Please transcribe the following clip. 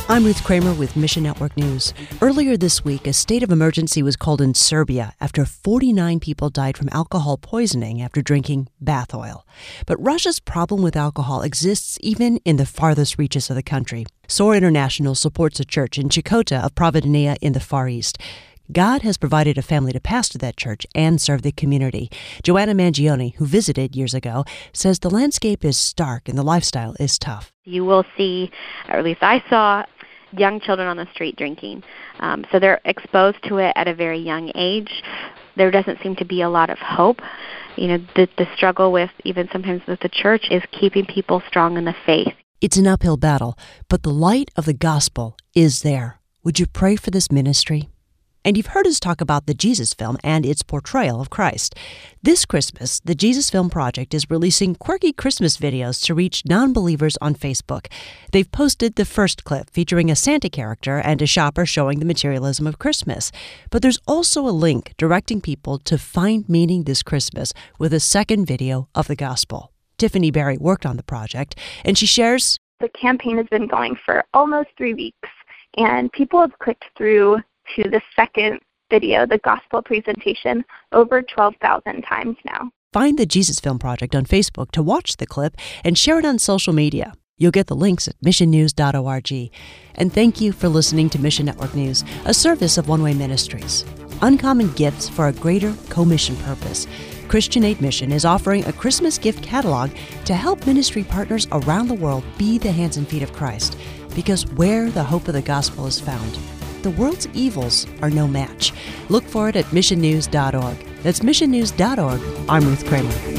I'm Ruth Kramer with Mission Network News. Earlier this week, a state of emergency was called in Serbia after 49 people died from alcohol poisoning after drinking bath oil. But Russia's problem with alcohol exists even in the farthest reaches of the country. SOAR International supports a church in Chikota of Providenia in the Far East. God has provided a family to pastor that church and serve the community. Joanna Mangione, who visited years ago, says the landscape is stark and the lifestyle is tough. You will see, or at least I saw, young children on the street drinking. So they're exposed to it at a very young age. There doesn't seem to be a lot of hope. You know, the struggle with, even sometimes with the church, is keeping people strong in the faith. It's an uphill battle, but the light of the gospel is there. Would you pray for this ministry? And you've heard us talk about the Jesus Film and its portrayal of Christ. This Christmas, the Jesus Film Project is releasing quirky Christmas videos to reach non-believers on Facebook. They've posted the first clip featuring a Santa character and a shopper showing the materialism of Christmas. But there's also a link directing people to find meaning this Christmas with a second video of the gospel. Tiffany Berry worked on the project, and she shares, the campaign has been going for almost 3 weeks, and people have clicked through to the second video, the gospel presentation, over 12,000 times now. Find the Jesus Film Project on Facebook to watch the clip and share it on social media. You'll get the links at missionnews.org. And thank you for listening to Mission Network News, a service of One Way Ministries. Uncommon gifts for a greater co-mission purpose. Christian Aid Mission is offering a Christmas gift catalog to help ministry partners around the world be the hands and feet of Christ. Because where the hope of the gospel is found, the world's evils are no match. Look for it at missionnews.org. That's missionnews.org. I'm Ruth Kramer.